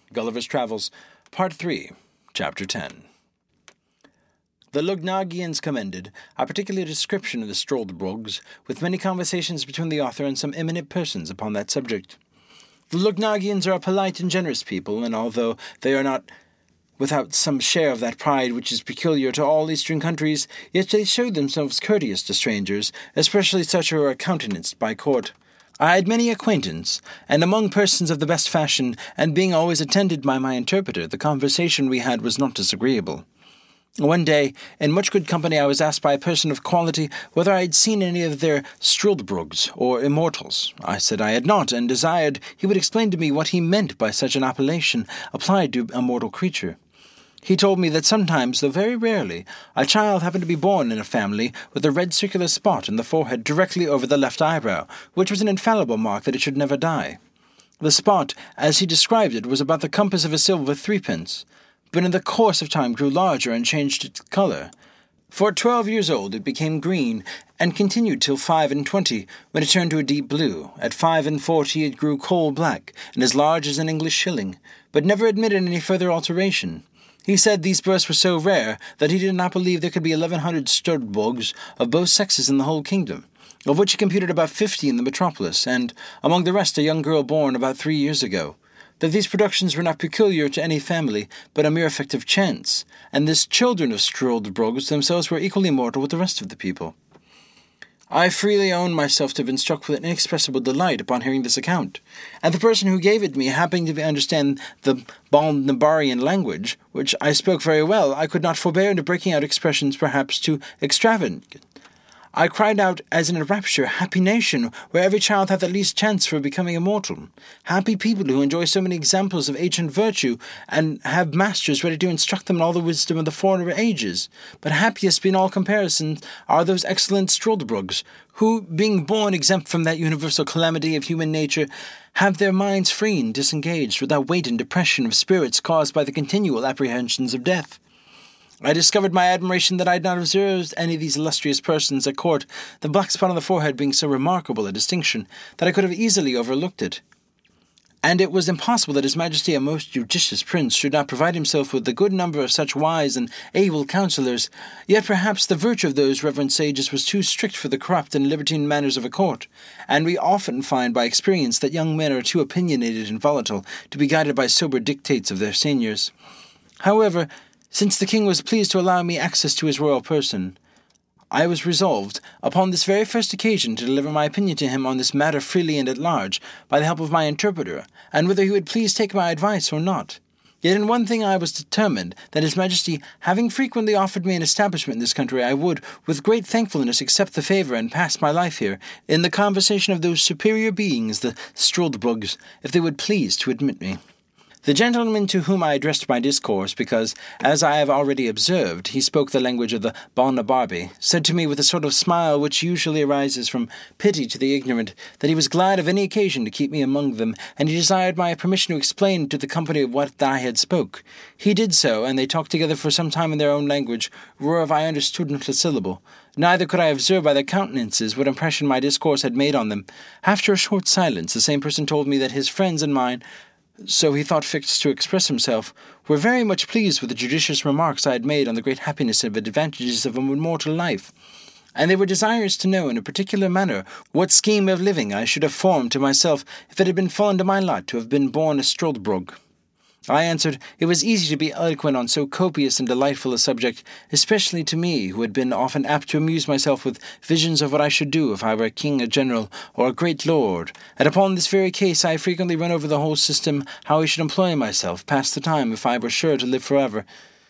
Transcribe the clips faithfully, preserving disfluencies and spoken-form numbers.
Gulliver's Travels, Part three, Chapter ten. The Lugnagians commended a particular description of the Struldbrugs, with many conversations between the author and some eminent persons upon that subject. The Lugnagians are a polite and generous people, and although they are not without some share of that pride which is peculiar to all eastern countries, yet they show themselves courteous to strangers, especially such who are countenanced by court. I had many acquaintance, and among persons of the best fashion, and being always attended by my interpreter, the conversation we had was not disagreeable. One day, in much good company, I was asked by a person of quality whether I had seen any of their Struldbrugs, or immortals. I said I had not, and desired he would explain to me what he meant by such an appellation applied to a mortal creature. He told me that sometimes, though very rarely, a child happened to be born in a family with a red circular spot in the forehead directly over the left eyebrow, which was an infallible mark that it should never die. The spot, as he described it, was about the compass of a silver threepence, but in the course of time grew larger and changed its colour. For at twelve years old it became green, and continued till five and twenty, when it turned to a deep blue. At five and forty it grew coal black, and as large as an English shilling, but never admitted any further alteration. He said these births were so rare that he did not believe there could be eleven hundred Struldbrugs of both sexes in the whole kingdom, of which he computed about fifty in the metropolis, and among the rest a young girl born about three years ago. That these productions were not peculiar to any family, but a mere effect of chance, and this children of Struldbrugs themselves were equally mortal with the rest of the people. I freely own myself to have been struck with an inexpressible delight upon hearing this account, and the person who gave it me happening to understand the Balnabarian language, which I spoke very well, I could not forbear into breaking out expressions perhaps too extravagant. I cried out as in a rapture, "Happy nation, where every child hath at least chance for becoming immortal! Happy people who enjoy so many examples of ancient virtue, and have masters ready to instruct them in all the wisdom of the former ages! But happiest beyond all comparison are those excellent Struldbrugs, who, being born exempt from that universal calamity of human nature, have their minds free and disengaged, without weight and depression of spirits caused by the continual apprehensions of death." I discovered my admiration that I had not observed any of these illustrious persons at court, the black spot on the forehead being so remarkable a distinction that I could have easily overlooked it. And it was impossible that His Majesty, a most judicious prince, should not provide himself with a good number of such wise and able counsellors. Yet perhaps the virtue of those reverend sages was too strict for the corrupt and libertine manners of a court, and we often find by experience that young men are too opinionated and volatile to be guided by sober dictates of their seniors. However, since the king was pleased to allow me access to his royal person, I was resolved, upon this very first occasion, to deliver my opinion to him on this matter freely and at large, by the help of my interpreter, and whether he would please take my advice or not. Yet in one thing I was determined, that His Majesty, having frequently offered me an establishment in this country, I would, with great thankfulness, accept the favour and pass my life here, in the conversation of those superior beings, the Struldbrugs, if they would please to admit me. The gentleman to whom I addressed my discourse, because, as I have already observed, he spoke the language of the Balnabarbi, said to me with a sort of smile which usually arises from pity to the ignorant, that he was glad of any occasion to keep me among them, and he desired my permission to explain to the company what I had spoke. He did so, and they talked together for some time in their own language, whereof I understood not a syllable. Neither could I observe by their countenances what impression my discourse had made on them. After a short silence, the same person told me that his friends and mine, so he thought fit to express himself, were very much pleased with the judicious remarks I had made on the great happiness and advantages of a immortal life, and they were desirous to know in a particular manner what scheme of living I should have formed to myself if it had been fallen to my lot to have been born a Struldbrug. I answered, it was easy to be eloquent on so copious and delightful a subject, especially to me, who had been often apt to amuse myself with visions of what I should do if I were a king, a general, or a great lord, and upon this very case I frequently run over the whole system, how I should employ myself, pass the time, if I were sure to live forever.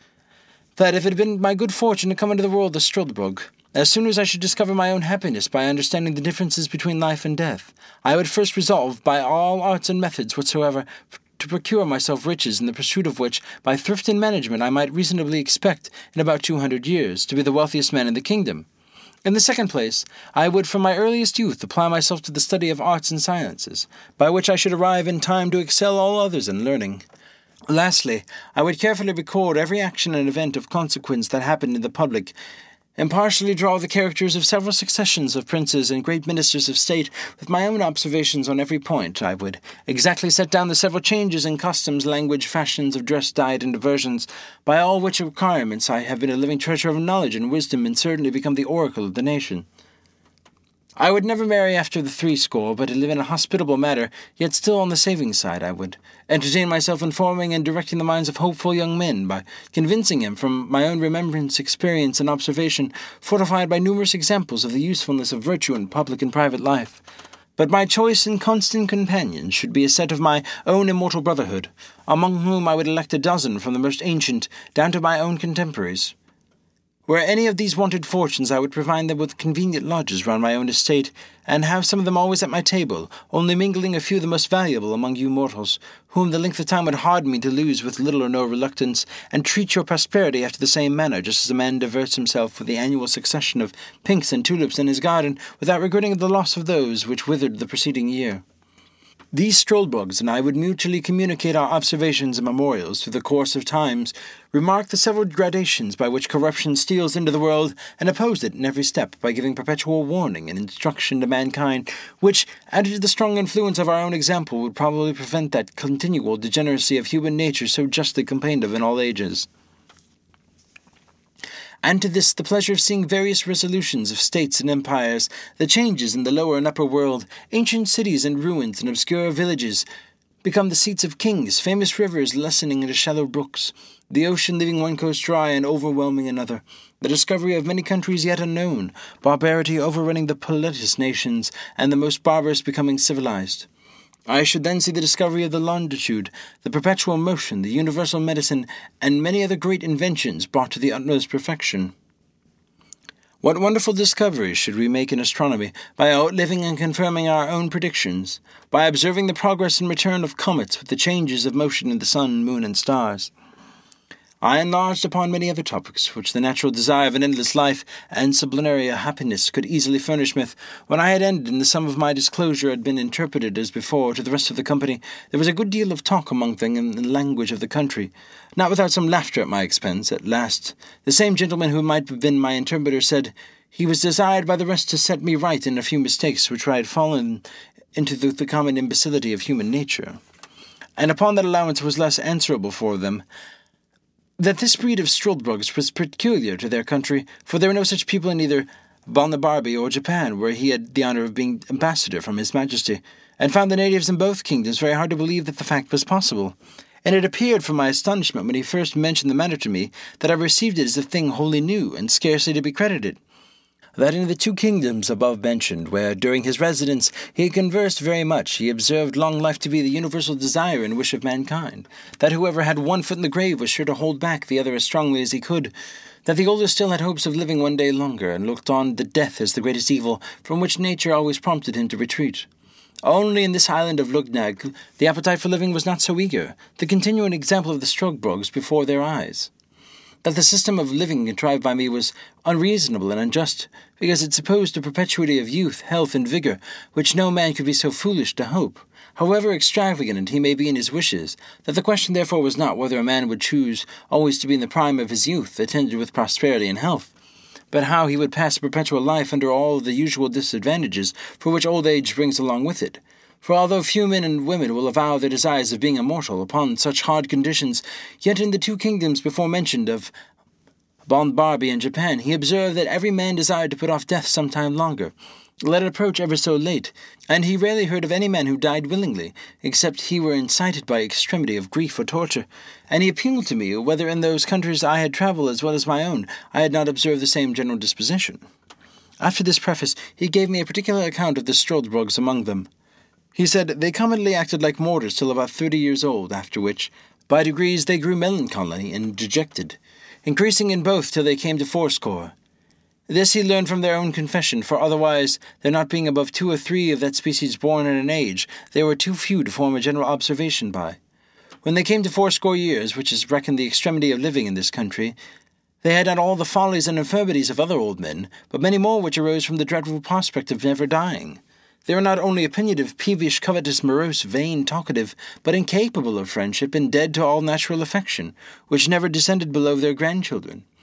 That if it had been my good fortune to come into the world a Struldbrug, as soon as I should discover my own happiness by understanding the differences between life and death, I would first resolve, by all arts and methods whatsoever, to procure myself riches, in the pursuit of which, by thrift and management, I might reasonably expect, in about two hundred years, to be the wealthiest man in the kingdom. In the second place, I would from my earliest youth apply myself to the study of arts and sciences, by which I should arrive in time to excel all others in learning. Lastly, I would carefully record every action and event of consequence that happened in the public, impartially draw the characters of several successions of princes and great ministers of state, with my own observations on every point. I would exactly set down the several changes in customs, language, fashions of dress, diet, and diversions, by all which requirements I have been a living treasure of knowledge and wisdom, and certainly become the oracle of the nation. I would never marry after the threescore, but live in a hospitable manner, yet still on the saving side. I would entertain myself in forming and directing the minds of hopeful young men, by convincing them from my own remembrance, experience, and observation, fortified by numerous examples of the usefulness of virtue in public and private life. But my choice and constant companions should be a set of my own immortal brotherhood, among whom I would elect a dozen from the most ancient down to my own contemporaries. Where any of these wanted fortunes, I would provide them with convenient lodges round my own estate, and have some of them always at my table, only mingling a few of the most valuable among you mortals, whom the length of time would harden me to lose with little or no reluctance, and treat your prosperity after the same manner, just as a man diverts himself with the annual succession of pinks and tulips in his garden, without regretting the loss of those which withered the preceding year. These Struldbrugs and I would mutually communicate our observations and memorials through the course of times, remark the several gradations by which corruption steals into the world, and oppose it in every step by giving perpetual warning and instruction to mankind, which, added to the strong influence of our own example, would probably prevent that continual degeneracy of human nature so justly complained of in all ages. And to this the pleasure of seeing various resolutions of states and empires, the changes in the lower and upper world, ancient cities and ruins and obscure villages, become the seats of kings, famous rivers lessening into shallow brooks, the ocean leaving one coast dry and overwhelming another, the discovery of many countries yet unknown, barbarity overrunning the politest nations, and the most barbarous becoming civilized. I should then see the discovery of the longitude, the perpetual motion, the universal medicine, and many other great inventions brought to the utmost perfection. What wonderful discoveries should we make in astronomy, by outliving and confirming our own predictions, by observing the progress and return of comets with the changes of motion in the sun, moon, and stars. I enlarged upon many other topics, which the natural desire of an endless life and sublunary happiness could easily furnish me. When I had ended, and the sum of my disclosure had been interpreted as before to the rest of the company, there was a good deal of talk among them in the language of the country, not without some laughter at my expense. At last, the same gentleman who might have been my interpreter said he was desired by the rest to set me right in a few mistakes which I had fallen into the, the common imbecility of human nature, and upon that allowance was less answerable for them. That this breed of Struldbrugs was peculiar to their country, for there were no such people in either Balnibarbi or Japan, where he had the honour of being ambassador from His Majesty, and found the natives in both kingdoms very hard to believe that the fact was possible. And it appeared from my astonishment when he first mentioned the matter to me, that I received it as a thing wholly new, and scarcely to be credited. That in the two kingdoms above mentioned, where during his residence he had conversed very much, he observed long life to be the universal desire and wish of mankind, that whoever had one foot in the grave was sure to hold back the other as strongly as he could, that the older still had hopes of living one day longer, and looked on the death as the greatest evil, from which nature always prompted him to retreat. Only in this island of Lugnag the appetite for living was not so eager, the continuing example of the Struldbrugs before their eyes. That the system of living contrived by me was unreasonable and unjust, because it supposed a perpetuity of youth, health, and vigour, which no man could be so foolish to hope, however extravagant he may be in his wishes, that the question therefore was not whether a man would choose always to be in the prime of his youth, attended with prosperity and health, but how he would pass a perpetual life under all the usual disadvantages for which old age brings along with it. For although few men and women will avow their desires of being immortal upon such hard conditions, yet in the two kingdoms before mentioned of Balnibarbi and Japan, he observed that every man desired to put off death some time longer, let it approach ever so late, and he rarely heard of any man who died willingly, except he were incited by extremity of grief or torture, and he appealed to me whether in those countries I had travelled as well as my own, I had not observed the same general disposition. After this preface, he gave me a particular account of the Struldbrugs among them. He said they commonly acted like mortars till about thirty years old, after which, by degrees, they grew melancholy and dejected, increasing in both till they came to fourscore. This he learned from their own confession, for otherwise, there not being above two or three of that species born at an age, they were too few to form a general observation by. When they came to fourscore years, which is reckoned the extremity of living in this country, they had not all the follies and infirmities of other old men, but many more which arose from the dreadful prospect of never dying. They were not only opinionative, peevish, covetous, morose, vain, talkative, but incapable of friendship and dead to all natural affection, which never descended below their grandchildren.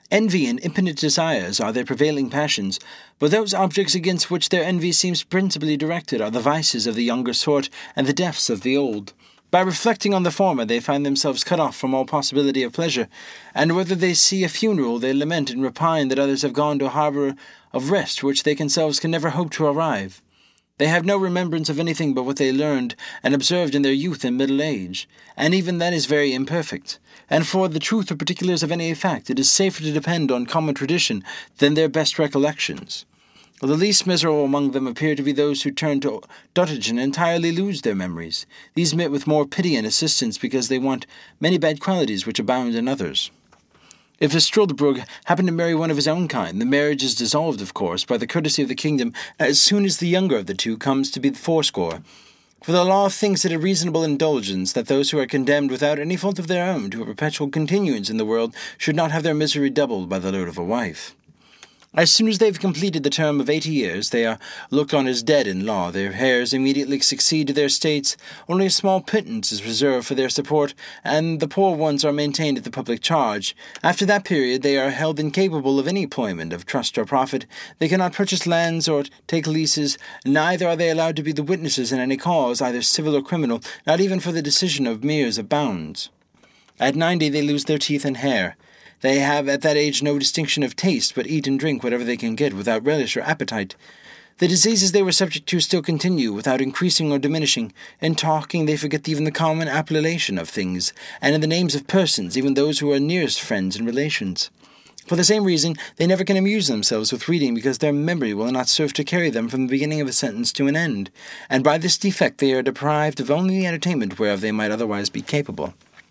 Envy and impotent desires are their prevailing passions, but those objects against which their envy seems principally directed are the vices of the younger sort and the deaths of the old. By reflecting on the former, they find themselves cut off from all possibility of pleasure, and whether they see a funeral, they lament and repine that others have gone to a harbour of rest which they themselves can never hope to arrive. They have no remembrance of anything but what they learned and observed in their youth and middle age, and even that is very imperfect. And for the truth or particulars of any fact, it is safer to depend on common tradition than their best recollections. The least miserable among them appear to be those who turn to dotage and entirely lose their memories. These meet with more pity and assistance because they want many bad qualities which abound in others. If a Struldbrug happen to marry one of his own kind, the marriage is dissolved, of course, by the courtesy of the kingdom as soon as the younger of the two comes to be fourscore. For the law thinks it a reasonable indulgence that those who are condemned without any fault of their own to a perpetual continuance in the world should not have their misery doubled by the load of a wife. As soon as they have completed the term of eighty years, they are looked on as dead in law. Their heirs immediately succeed to their estates. Only a small pittance is reserved for their support, and the poor ones are maintained at the public charge. After that period, they are held incapable of any employment of trust or profit. They cannot purchase lands or take leases. Neither are they allowed to be the witnesses in any cause, either civil or criminal, not even for the decision of meres of bounds. At ninety, they lose their teeth and hair. They have at that age no distinction of taste, but eat and drink whatever they can get without relish or appetite. The diseases they were subject to still continue, without increasing or diminishing. In talking, they forget even the common appellation of things, and in the names of persons, even those who are nearest friends and relations. For the same reason, they never can amuse themselves with reading, because their memory will not serve to carry them from the beginning of a sentence to an end, and by this defect they are deprived of only the entertainment whereof they might otherwise be capable.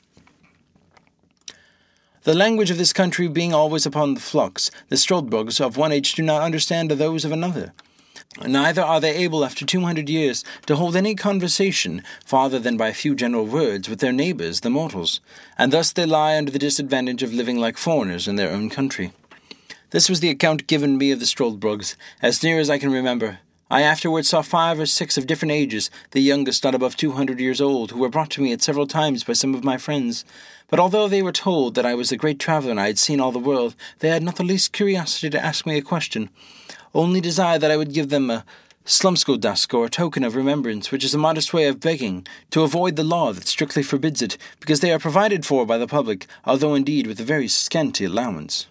The language of this country being always upon the flux, the Struldbrugs of one age do not understand those of another. Neither are they able after two hundred years to hold any conversation farther than by a few general words with their neighbours, the mortals, and thus they lie under the disadvantage of living like foreigners in their own country. This was the account given me of the Struldbrugs, as near as I can remember. I afterwards saw five or six of different ages, the youngest not above two hundred years old, who were brought to me at several times by some of my friends. But although they were told that I was a great traveller and I had seen all the world, they had not the least curiosity to ask me a question, only desired that I would give them a slumskodask, or a token of remembrance, which is a modest way of begging, to avoid the law that strictly forbids it, because they are provided for by the public, although indeed with a very scanty allowance.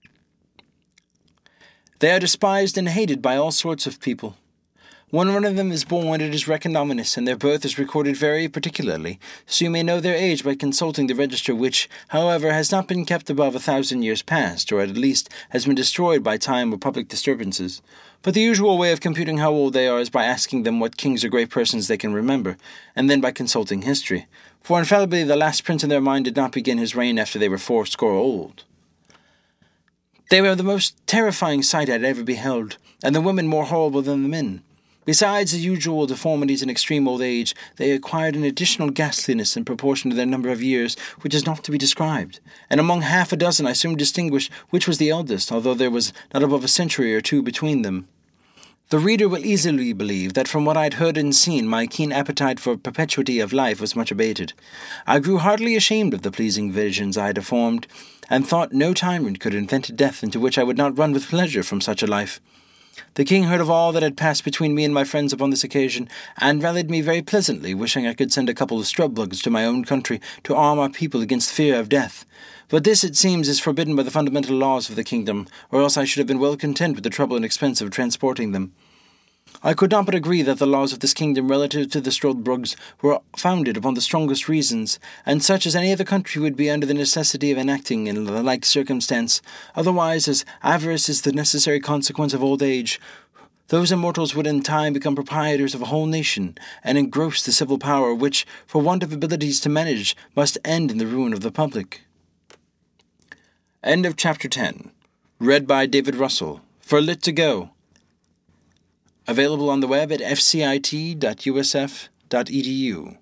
They are despised and hated by all sorts of people. When one of them is born, it is reckoned ominous, and their birth is recorded very particularly, so you may know their age by consulting the register, which, however, has not been kept above a thousand years past, or at least has been destroyed by time or public disturbances. But the usual way of computing how old they are is by asking them what kings or great persons they can remember, and then by consulting history. For infallibly the last prince in their mind did not begin his reign after they were fourscore old. They were the most terrifying sight I had ever beheld, and the women more horrible than the men. Besides the usual deformities and extreme old age, they acquired an additional ghastliness in proportion to their number of years, which is not to be described, and among half a dozen I soon distinguished which was the eldest, although there was not above a century or two between them. The reader will easily believe that from what I had heard and seen, my keen appetite for perpetuity of life was much abated. I grew heartily ashamed of the pleasing visions I had formed, and thought no tyrant could invent a death into which I would not run with pleasure from such a life. The king heard of all that had passed between me and my friends upon this occasion, and rallied me very pleasantly, wishing I could send a couple of Struldbrugs to my own country to arm our people against fear of death. But this, it seems, is forbidden by the fundamental laws of the kingdom, or else I should have been well content with the trouble and expense of transporting them. I could not but agree that the laws of this kingdom relative to the Struldbrugs were founded upon the strongest reasons, and such as any other country would be under the necessity of enacting in the like circumstance. Otherwise, as avarice is the necessary consequence of old age, those immortals would in time become proprietors of a whole nation, and engross the civil power, which, for want of abilities to manage, must end in the ruin of the public. End of Chapter ten. Read by David Russell. For Lit to Go. Available on the web at f c i t dot u s f dot e d u.